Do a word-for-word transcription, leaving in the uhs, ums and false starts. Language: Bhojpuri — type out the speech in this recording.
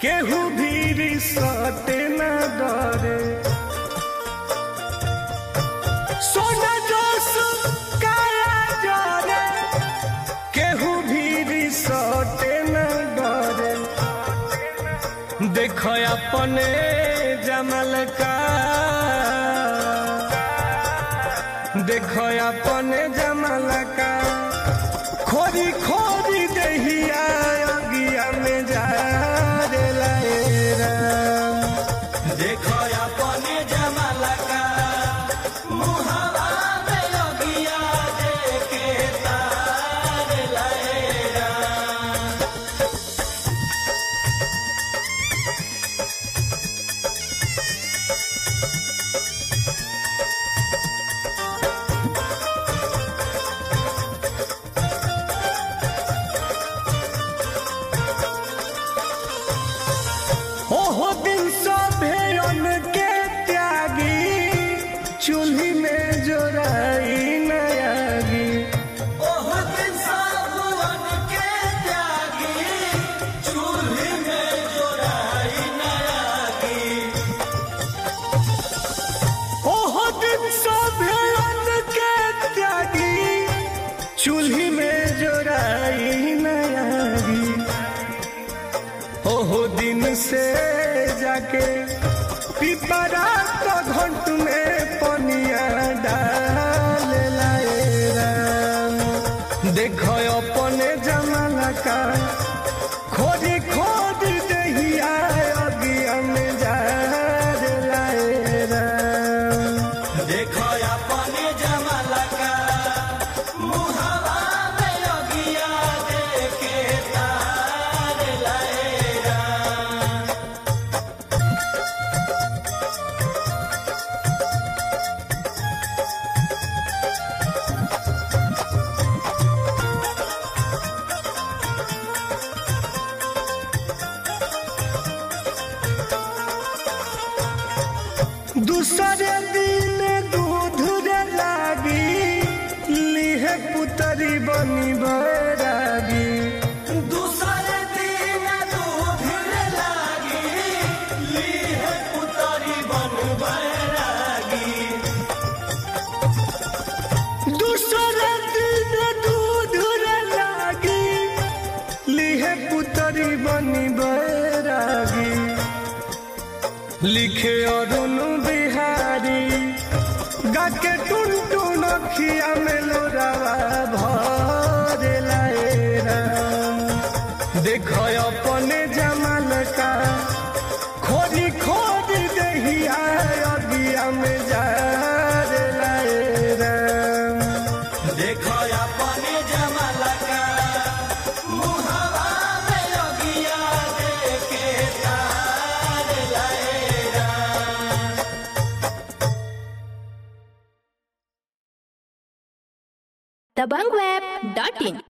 केहू भी सटे न डरे सोना जोश काया जरे केहू भी सटे न डरे देख अपने जमल का देख अपने जमल का खोरी खोरी दहिया अगिया में जा रे लाएरा देखो अपने जमल का मुहावा में अगिया देके तार लाएरा ओहो दिन सभेयन के त्यागी चूल्ही में जोराई नयागी ओह दिन साबुन के त्यागी चूल्ही में जोराई नयागी ओहो दिन सभेयन के त्यागी चूल्ही में जोराई नयागी ओहो दिन से जाके पिपरा तो घंट में पनिया डाल लाएरा देखो अपने जमल का खोजी खोजी दहिया अगिया में जा रे लाएरा देखो अपने जमल का मुहावा में अगिया देके तार लाएरा दूसरे दिन दूध रे लागी लिहे पुतरी बनी बैरागी दूसरे दिन दूध लागी लीह पुतरी बन बैरागी दूसरे दिन दूध रे लागी लिहे पुतरी बनी बैरागी लिखे अरुण बिहारी गाके टुन टुन अखिया में लोरावा भरे लाएरा देख अपने जमल का खोजी खोजी दहिया अगिया में जा रे लाएरा देखो अपने जमल का मुहावा में अगिया देके तार लाएरा दबंग वेब डॉट इन।